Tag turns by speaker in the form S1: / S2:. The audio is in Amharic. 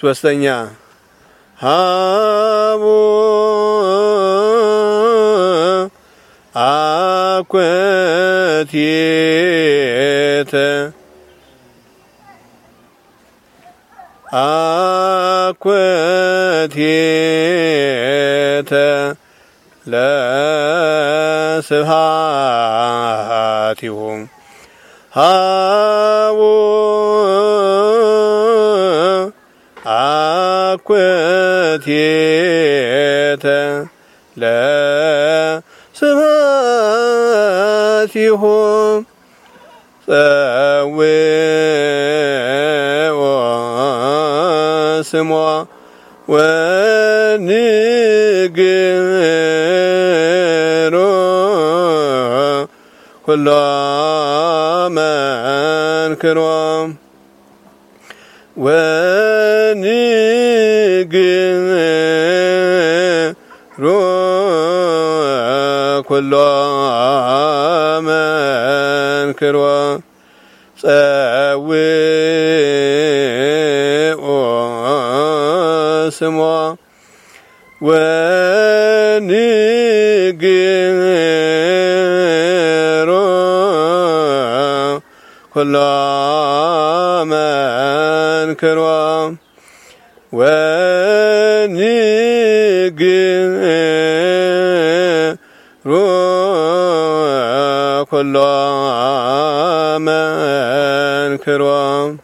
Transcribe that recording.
S1: ሶስተኛ ሀቡ አኮቴተ አኮቴተ ለስብሐቲሁ ሀቡ አኮቴተ ለስብሐቲሁ ጸውዖ ስሞ ወንግሮ ኩሎ መንክሮ ወንግሮ ኩሎ መንክሮ ጸውዖ ስሞ ወንግሮ ኩሎ መንክሮ ወንግሮ ኩሎ መንክሮ